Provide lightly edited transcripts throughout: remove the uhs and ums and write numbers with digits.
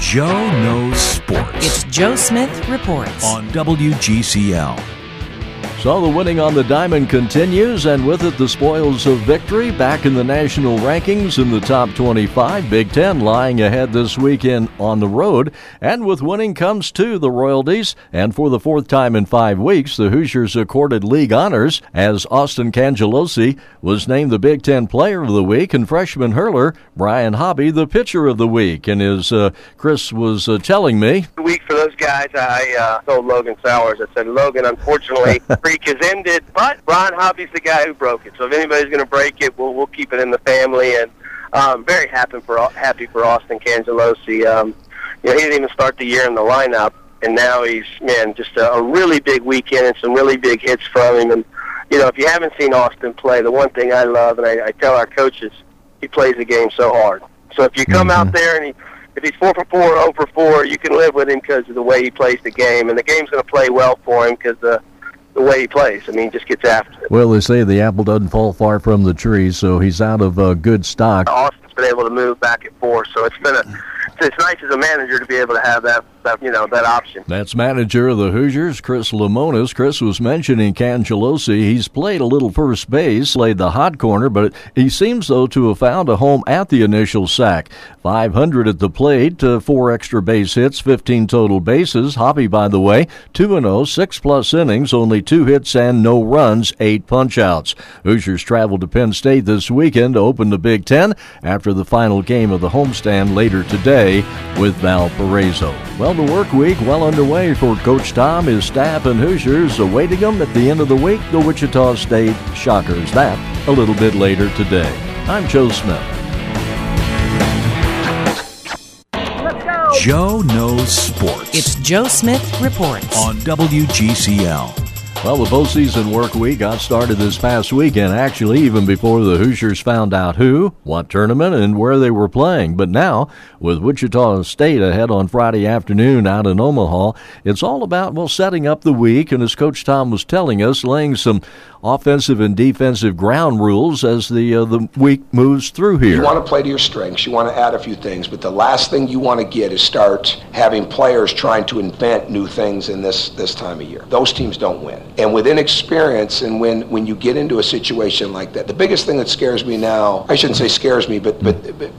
Joe Knows Sports. It's Joe Smith Reports On WGCL. So the winning on the diamond continues, and with it the spoils of victory back in the national rankings in the top 25. Big Ten lying ahead this weekend on the road, and with winning comes too the royalties. And for the fourth time in 5 weeks, the Hoosiers accorded league honors as Austin Cangelosi was named the Big Ten Player of the Week, and freshman hurler Brian Hobby the Pitcher of the Week. And as Chris was telling me, the week for those guys, I told Logan Sowers, I said, Logan, unfortunately, freak has ended, but Brian Hobby's the guy who broke it. So if anybody's going to break it, we'll keep it in the family. And very happy for Austin Cangelosi. He didn't even start the year in the lineup, and now he's just a really big weekend and some really big hits from him. And if you haven't seen Austin play, the one thing I love, and I tell our coaches, he plays the game so hard. So if you come out there and if he's 4 for 4, 0 for 4, you can live with him because of the way he plays the game, and the game's going to play well for him because the way he plays. I mean, he just gets after it. Well, they say the apple doesn't fall far from the tree, so he's out of good stock. Austin's been able to move back and forth, so it's nice as a manager to be able to have that option. That's manager of the Hoosiers, Chris Lemonis. Chris was mentioning Cangelosi. He's played a little first base, played the hot corner, but he seems, though, to have found a home at the initial sack. 500 at the plate, 4 extra base hits, 15 total bases. Hobby, by the way, 2-0, 6+ innings, only 2 hits and no runs, 8 punch-outs. Hoosiers travel to Penn State this weekend to open the Big Ten after the final game of the homestand later today with Valparaiso. Well, the work week well underway for Coach Tom, his staff, and Hoosiers awaiting them at the end of the week, the Wichita State Shockers. That a little bit later today. I'm Joe Smith. Let's go. Joe Knows Sports. It's Joe Smith Reports On WGCL. Well, the postseason work week got started this past weekend, actually, even before the Hoosiers found out who, what tournament, and where they were playing. But now, with Wichita State ahead on Friday afternoon out in Omaha, it's all about, setting up the week, and as Coach Tom was telling us, laying some offensive and defensive ground rules as the week moves through here. You want to play to your strengths. You want to add a few things, but the last thing you want to get is start having players trying to invent new things in this time of year. Those teams don't win. And with inexperience, and when you get into a situation like that, the biggest thing that scares me now, I shouldn't say scares me, but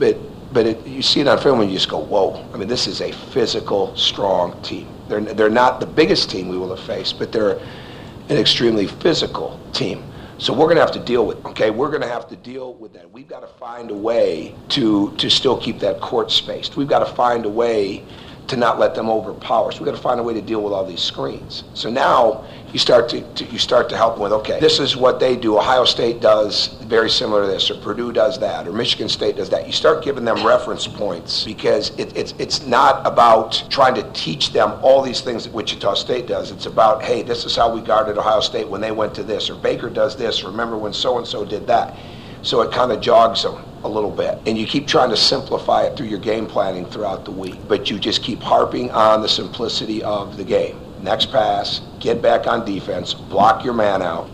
you see it on film and you just go, whoa. I mean, this is a physical, strong team. They're not the biggest team we will have faced, but they're an extremely physical team. So we're going to have to deal with it, okay? We're going to have to deal with that. We've got to find a way to still keep that court spaced. We've got to find a way to not let them overpower. So we've got to find a way to deal with all these screens. So now you start to help them with, okay, this is what they do. Ohio State does very similar to this, or Purdue does that, or Michigan State does that. You start giving them reference points because it's not about trying to teach them all these things that Wichita State does. It's about, hey, this is how we guarded Ohio State when they went to this, or Baker does this, remember when so-and-so did that. So it kind of jogs them a little bit. And you keep trying to simplify it through your game planning throughout the week. But you just keep harping on the simplicity of the game. Next pass, get back on defense, block your man out,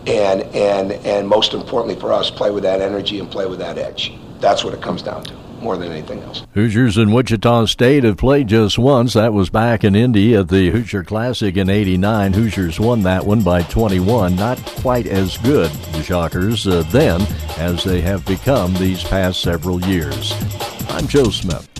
and most importantly for us, play with that energy and play with that edge. That's what it comes down to, more than anything else. Hoosiers and Wichita State have played just once. That was back in Indy at the Hoosier Classic in '89. Hoosiers won that one by 21. Not quite as good, the Shockers, then as they have become these past several years. I'm Joe Smith.